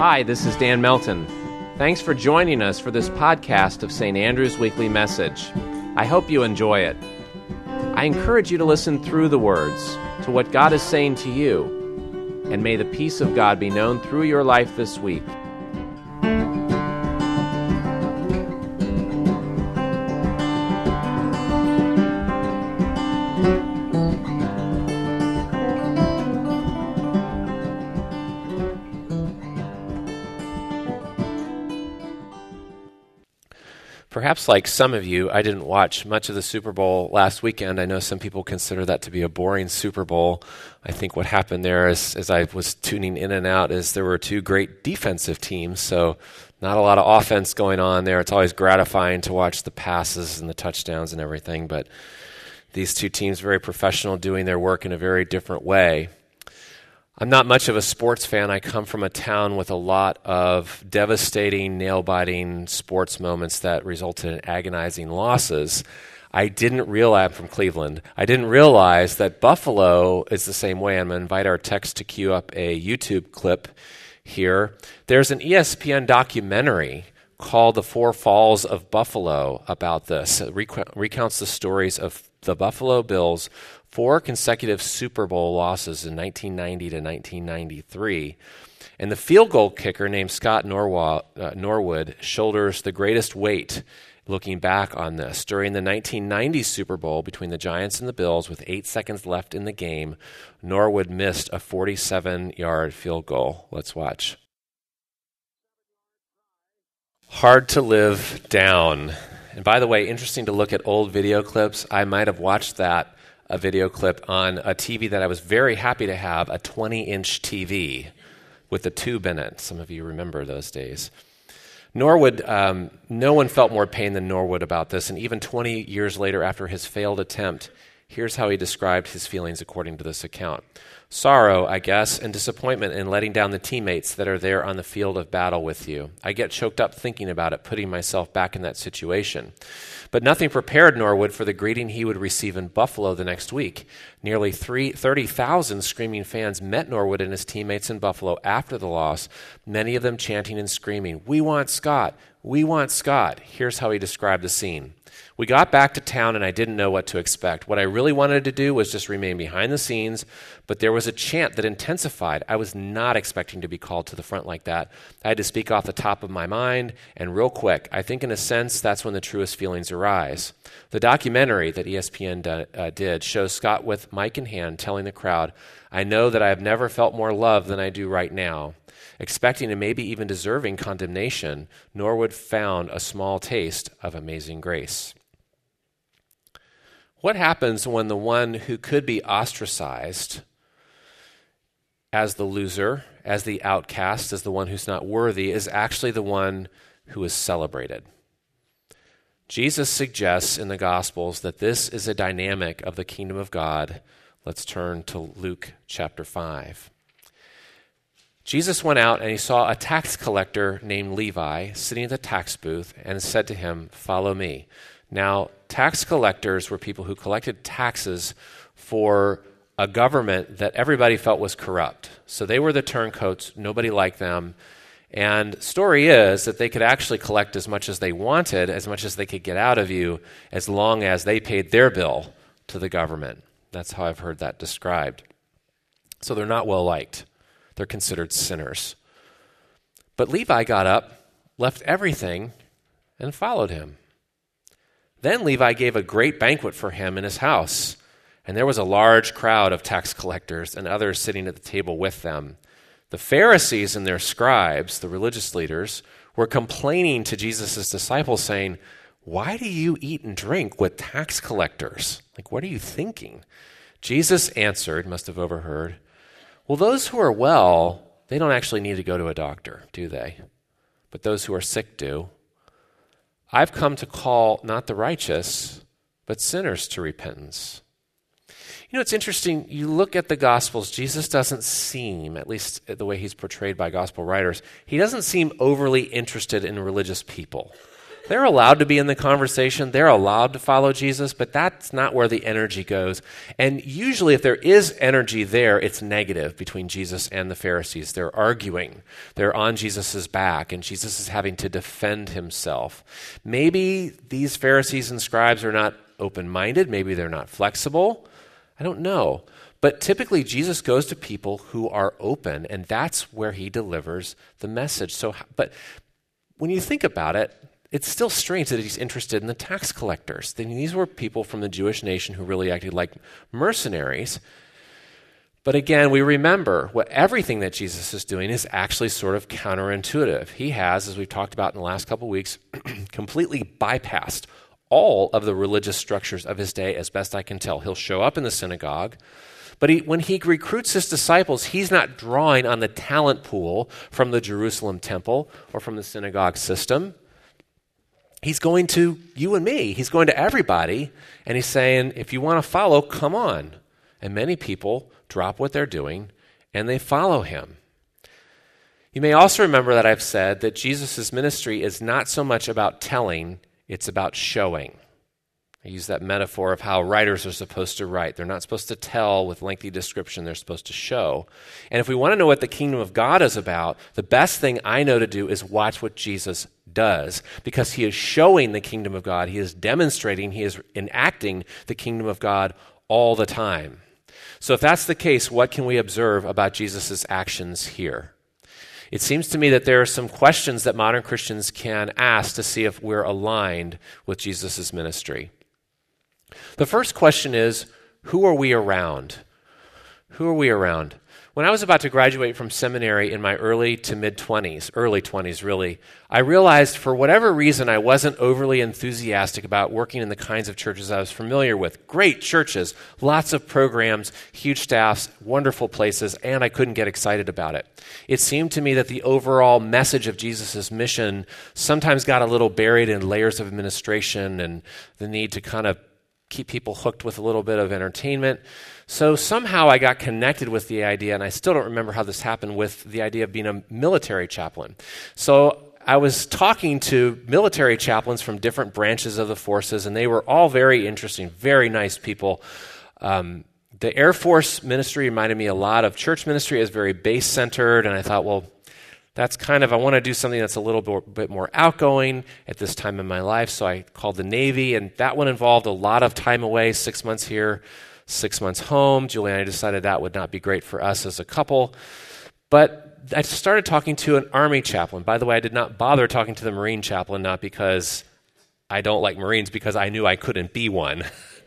Hi, this is Dan Melton. Thanks for joining us for this podcast of St. Andrew's Weekly Message. I hope you enjoy it. I encourage you to listen through the words to what God is saying to you, and may the peace of God be known through your life this week. Perhaps like some of you, I didn't watch much of the Super Bowl last weekend. I know some people consider that to be a boring Super Bowl. I think what happened there is, as I was tuning in and out, is there were two great defensive teams, so not a lot of offense going on there. It's always gratifying to watch the passes and the touchdowns and everything, but these two teams very professional, doing their work in a very different way. I'm not much of a sports fan. I come from a town with a lot of devastating, nail-biting sports moments that resulted in agonizing losses. I'm from Cleveland. I didn't realize that Buffalo is the same way. I'm going to invite our text to queue up a YouTube clip here. There's an ESPN documentary called The Four Falls of Buffalo about this. It recounts the stories of the Buffalo Bills' 4 consecutive Super Bowl losses in 1990 to 1993. And the field goal kicker named Scott Norwood shoulders the greatest weight looking back on this. During the 1990 Super Bowl between the Giants and the Bills with 8 seconds left in the game, Norwood missed a 47-yard field goal. Let's watch. Hard to live down. And by the way, interesting to look at old video clips. I might have watched a video clip on a TV that I was very happy to have, a 20-inch TV with a tube in it. Some of you remember those days. Norwood, no one felt more pain than Norwood about this, and even 20 years later after his failed attempt, here's how he described his feelings according to this account. Sorrow, I guess, and disappointment in letting down the teammates that are there on the field of battle with you. I get choked up thinking about it, putting myself back in that situation. But nothing prepared Norwood for the greeting he would receive in Buffalo the next week. Nearly 30,000 screaming fans met Norwood and his teammates in Buffalo after the loss, many of them chanting and screaming, "We want Scott! We want Scott!" Here's how he described the scene. We got back to town and I didn't know what to expect. What I really wanted to do was just remain behind the scenes, but there was a chant that intensified. I was not expecting to be called to the front like that. I had to speak off the top of my mind and real quick. I think in a sense that's when the truest feelings arise. The documentary that ESPN did shows Scott with mic in hand telling the crowd, "I know that I have never felt more love than I do right now." Expecting and maybe even deserving condemnation, Norwood found a small taste of amazing grace. What happens when the one who could be ostracized as the loser, as the outcast, as the one who's not worthy, is actually the one who is celebrated? Jesus suggests in the Gospels that this is a dynamic of the kingdom of God. Let's turn to Luke chapter 5. Jesus went out and he saw a tax collector named Levi sitting at the tax booth and said to him, "Follow me." Now, tax collectors were people who collected taxes for a government that everybody felt was corrupt. So they were the turncoats. Nobody liked them. And story is that they could actually collect as much as they wanted, as much as they could get out of you, as long as they paid their bill to the government. That's how I've heard that described. So they're not well liked. They're considered sinners. But Levi got up, left everything, and followed him. Then Levi gave a great banquet for him in his house, and there was a large crowd of tax collectors and others sitting at the table with them. The Pharisees and their scribes, the religious leaders, were complaining to Jesus' disciples, saying, "Why do you eat and drink with tax collectors?" Like, what are you thinking? Jesus answered, must have overheard, "Well, those who are well, they don't actually need to go to a doctor, do they? But those who are sick do. I've come to call not the righteous, but sinners to repentance." You know, it's interesting. You look at the Gospels, Jesus doesn't seem, at least the way he's portrayed by Gospel writers, he doesn't seem overly interested in religious people. They're allowed to be in the conversation. They're allowed to follow Jesus, but that's not where the energy goes. And usually if there is energy there, it's negative between Jesus and the Pharisees. They're arguing. They're on Jesus' back, and Jesus is having to defend himself. Maybe these Pharisees and scribes are not open-minded. Maybe they're not flexible. I don't know. But typically Jesus goes to people who are open, and that's where he delivers the message. But when you think about it, it's still strange that he's interested in the tax collectors. These were people from the Jewish nation who really acted like mercenaries. But again, we remember everything that Jesus is doing is actually sort of counterintuitive. He has, as we've talked about in the last couple of weeks, completely bypassed all of the religious structures of his day, as best I can tell. He'll show up in the synagogue, but when he recruits his disciples, he's not drawing on the talent pool from the Jerusalem temple or from the synagogue system. He's going to you and me. He's going to everybody, and he's saying, if you want to follow, come on. And many people drop what they're doing, and they follow him. You may also remember that I've said that Jesus' ministry is not so much about telling, it's about showing. I use that metaphor of how writers are supposed to write. They're not supposed to tell with lengthy description. They're supposed to show. And if we want to know what the kingdom of God is about, the best thing I know to do is watch what Jesus does, because he is showing the kingdom of God. He is demonstrating, he is enacting the kingdom of God all the time. So if that's the case, what can we observe about Jesus' actions here? It seems to me that there are some questions that modern Christians can ask to see if we're aligned with Jesus' ministry. The first question is, who are we around? Who are we around? When I was about to graduate from seminary in my early to mid-20s, early 20s really, I realized for whatever reason I wasn't overly enthusiastic about working in the kinds of churches I was familiar with. Great churches, lots of programs, huge staffs, wonderful places, and I couldn't get excited about it. It seemed to me that the overall message of Jesus' mission sometimes got a little buried in layers of administration and the need to kind of keep people hooked with a little bit of entertainment. So somehow I got connected with the idea, and I still don't remember how this happened, with the idea of being a military chaplain. So I was talking to military chaplains from different branches of the forces, and they were all very interesting, very nice people. The Air Force ministry reminded me a lot of church ministry. It was very base-centered, and I thought, well, that's kind of, I want to do something that's a little bit more outgoing at this time in my life. So I called the Navy, and that one involved a lot of time away, 6 months here, 6 months home. Julie and I decided that would not be great for us as a couple. But I started talking to an Army chaplain. By the way, I did not bother talking to the Marine chaplain, not because I don't like Marines, because I knew I couldn't be one.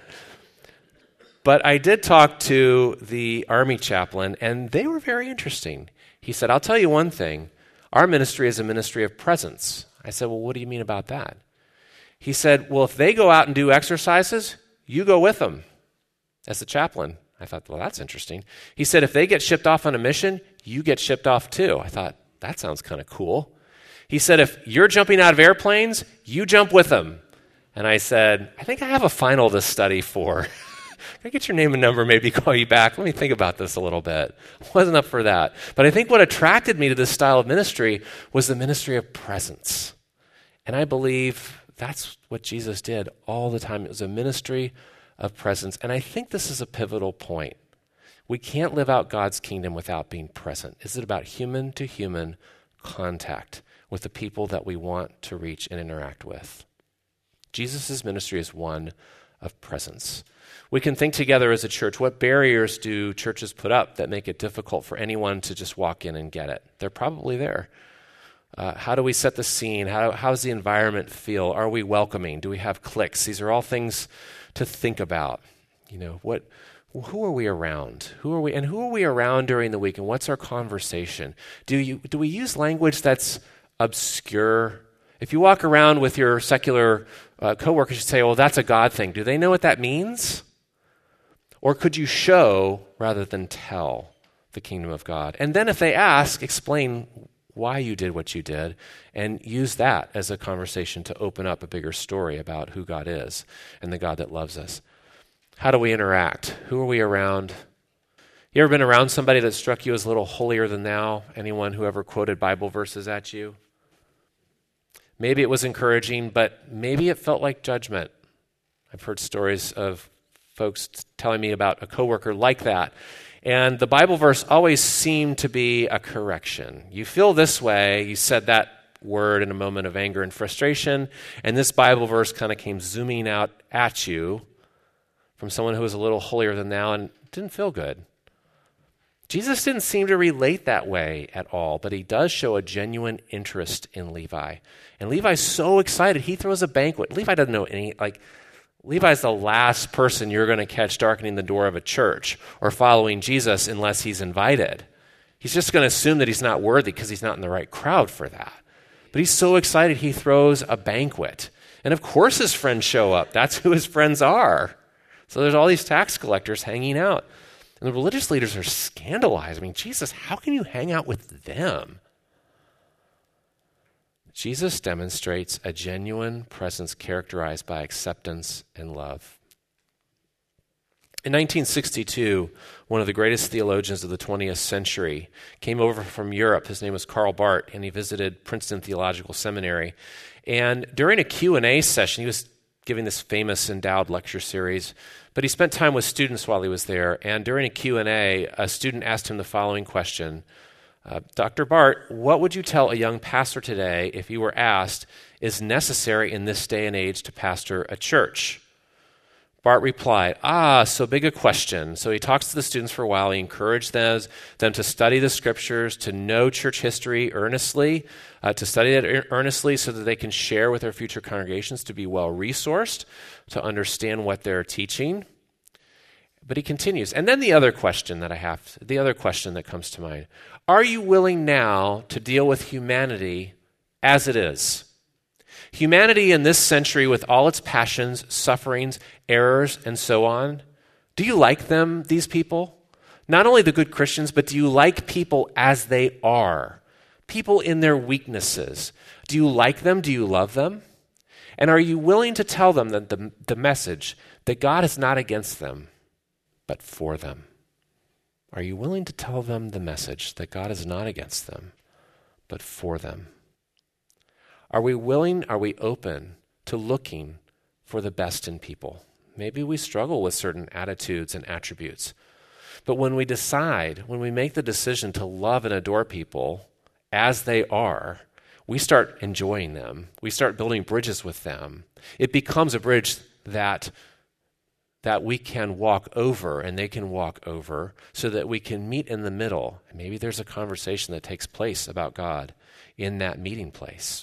But I did talk to the Army chaplain, and they were very interesting. He said, I'll tell you one thing. Our ministry is a ministry of presence. I said, well, what do you mean about that? He said, well, if they go out and do exercises, you go with them as the chaplain. I thought, well, that's interesting. He said, if they get shipped off on a mission, you get shipped off too. I thought, that sounds kind of cool. He said, if you're jumping out of airplanes, you jump with them. And I said, I think I have a final to study for. Can I get your name and number, maybe call you back? Let me think about this a little bit. I wasn't up for that. But I think what attracted me to this style of ministry was the ministry of presence. And I believe that's what Jesus did all the time. It was a ministry of presence. And I think this is a pivotal point. We can't live out God's kingdom without being present. Is it about human-to-human contact with the people that we want to reach and interact with? Jesus' ministry is one of presence. We can think together as a church, what barriers do churches put up that make it difficult for anyone to just walk in and get it? They're probably there. How do we set the scene? How does the environment feel? Are we welcoming? Do we have cliques? These are all things to think about. Who are we around? Who are we around during the week? And what's our conversation? Do we use language that's obscure? If you walk around with your secular coworkers, you say, well, that's a God thing. Do they know what that means? Or could you show rather than tell the kingdom of God? And then if they ask, explain why you did what you did, and use that as a conversation to open up a bigger story about who God is and the God that loves us. How do we interact? Who are we around? You ever been around somebody that struck you as a little holier than thou? Anyone who ever quoted Bible verses at you? Maybe it was encouraging, but maybe it felt like judgment. I've heard stories of folks telling me about a coworker like that. And the Bible verse always seemed to be a correction. You feel this way, you said that word in a moment of anger and frustration, and this Bible verse kind of came zooming out at you from someone who was a little holier than thou and didn't feel good. Jesus didn't seem to relate that way at all, but he does show a genuine interest in Levi. And Levi's so excited, he throws a banquet. Levi doesn't know Levi's the last person you're going to catch darkening the door of a church or following Jesus unless he's invited. He's just going to assume that he's not worthy because he's not in the right crowd for that. But he's so excited, he throws a banquet. And of course his friends show up. That's who his friends are. So there's all these tax collectors hanging out. And the religious leaders are scandalized. I mean, Jesus, how can you hang out with them? Jesus demonstrates a genuine presence characterized by acceptance and love. In 1962, one of the greatest theologians of the 20th century came over from Europe. His name was Karl Barth, and he visited Princeton Theological Seminary. And during a Q&A session, he was giving this famous endowed lecture series, but he spent time with students while he was there. And during a Q&A, a student asked him the following question. Dr. Barth, what would you tell a young pastor today if you were asked, is necessary in this day and age to pastor a church? Barth replied, so big a question. So he talks to the students for a while. He encouraged them to study the scriptures, to know church history earnestly, to study it earnestly so that they can share with their future congregations, to be well-resourced, to understand what they're teaching. But he continues. And then the other question that comes to mind, are you willing now to deal with humanity as it is? Humanity in this century with all its passions, sufferings, errors, and so on. Do you like them, these people? Not only the good Christians, but do you like people as they are? People in their weaknesses. Do you like them? Do you love them? And are you willing to tell them that the message that God is not against them, but for them? Are you willing to tell them the message that God is not against them, but for them? Are we open to looking for the best in people? Maybe we struggle with certain attitudes and attributes. But when we make the decision to love and adore people as they are, we start enjoying them. We start building bridges with them. It becomes a bridge that we can walk over and they can walk over so that we can meet in the middle. And maybe there's a conversation that takes place about God in that meeting place.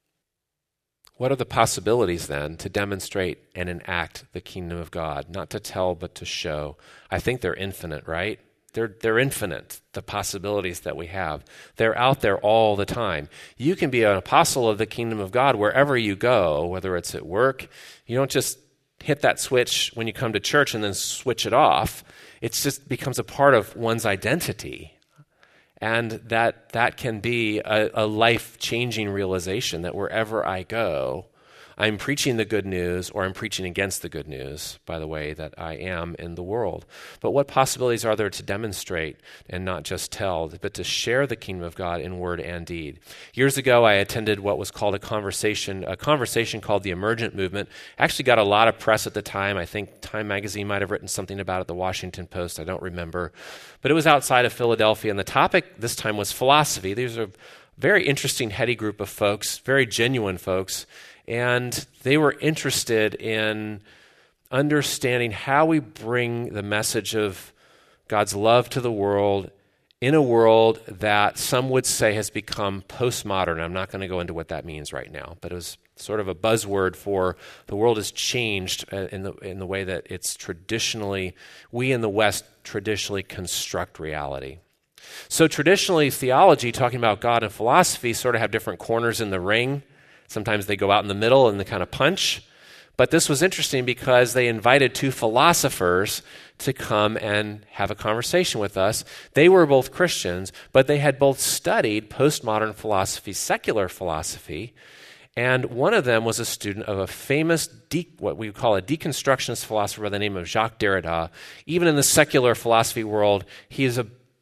What are the possibilities then to demonstrate and enact the kingdom of God? Not to tell, but to show. I think they're infinite, right? They're infinite, the possibilities that we have. They're out there all the time. You can be an apostle of the kingdom of God wherever you go, whether it's at work. You don't just hit that switch when you come to church and then switch it off. It just becomes a part of one's identity. And that can be a life-changing realization that wherever I go, I'm preaching the good news or I'm preaching against the good news by the way that I am in the world. But what possibilities are there to demonstrate and not just tell, but to share the kingdom of God in word and deed? Years ago, I attended what was called a conversation called the Emergent Movement. Actually got a lot of press at the time. I think Time Magazine might have written something about it, the Washington Post, I don't remember. But it was outside of Philadelphia, and the topic this time was philosophy. These are a very interesting, heady group of folks, very genuine folks, and they were interested in understanding how we bring the message of God's love to the world in a world that some would say has become postmodern. I'm not going to go into what that means right now, but it was sort of a buzzword for the world has changed in the way that it's traditionally, we in the West traditionally construct reality. So traditionally, theology, talking about God and philosophy, sort of have different corners in the ring. Sometimes they go out in the middle and they kind of punch. But this was interesting because they invited two philosophers to come and have a conversation with us. They were both Christians, but they had both studied postmodern philosophy, secular philosophy, and one of them was a student of a famous, what we call a deconstructionist philosopher by the name of Jacques Derrida. Even in the secular philosophy world, he is a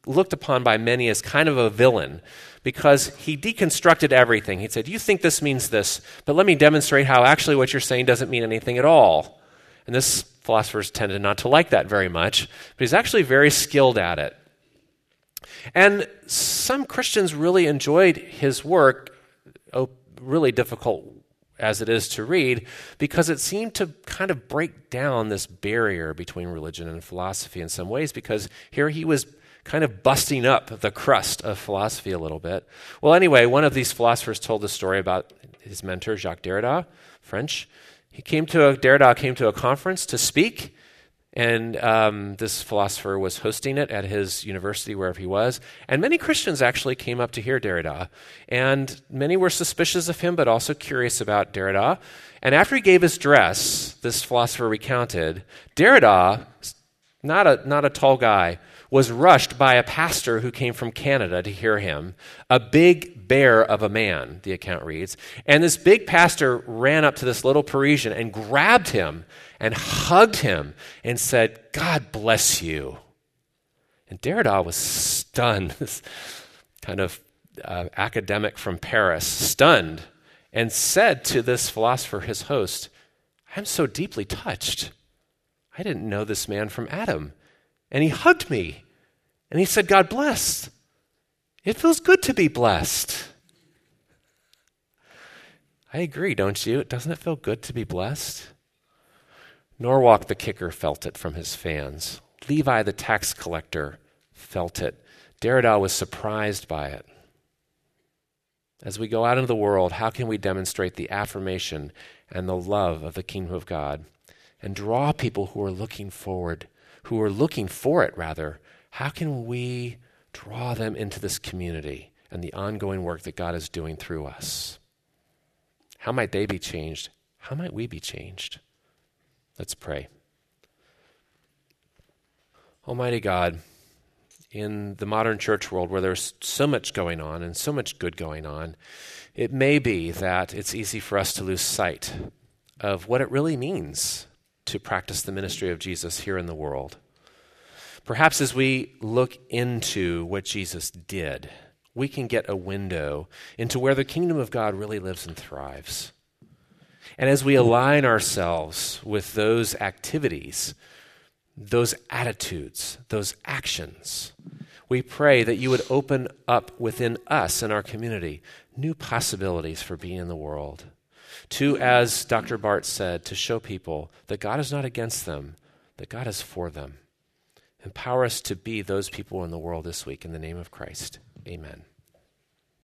looked upon by many as kind of a villain because he deconstructed everything. He said, you think this means this, but let me demonstrate how actually what you're saying doesn't mean anything at all. And this philosophers tended not to like that very much, but he's actually very skilled at it. And some Christians really enjoyed his work, really difficult as it is to read, because it seemed to kind of break down this barrier between religion and philosophy in some ways, because here he was kind of busting up the crust of philosophy a little bit. Well, anyway, one of these philosophers told the story about his mentor, Jacques Derrida, French. Derrida came to a conference to speak, and this philosopher was hosting it at his university, wherever he was. And many Christians actually came up to hear Derrida. And many were suspicious of him, but also curious about Derrida. And after he gave his address, this philosopher recounted, Derrida, not a tall guy, was rushed by a pastor who came from Canada to hear him, a big bear of a man, the account reads. And this big pastor ran up to this little Parisian and grabbed him and hugged him and said, God bless you. And Derrida was stunned, this kind of academic from Paris, stunned, and said to this philosopher, his host, I'm so deeply touched. I didn't know this man from Adam. And he hugged me. And he said, God bless. It feels good to be blessed. I agree, don't you? Doesn't it feel good to be blessed? Norwalk the kicker felt it from his fans. Levi the tax collector felt it. Derrida was surprised by it. As we go out into the world, how can we demonstrate the affirmation and the love of the kingdom of God and draw people who are looking for it? How can we draw them into this community and the ongoing work that God is doing through us? How might they be changed? How might we be changed? Let's pray. Almighty God, in the modern church world where there's so much going on and so much good going on, it may be that it's easy for us to lose sight of what it really means to practice the ministry of Jesus here in the world. Perhaps as we look into what Jesus did, we can get a window into where the kingdom of God really lives and thrives. And as we align ourselves with those activities, those attitudes, those actions, we pray that you would open up within us and our community new possibilities for being in the world. To, as Dr. Barth said, to show people that God is not against them, that God is for them. Empower us to be those people in the world this week in the name of Christ. Amen.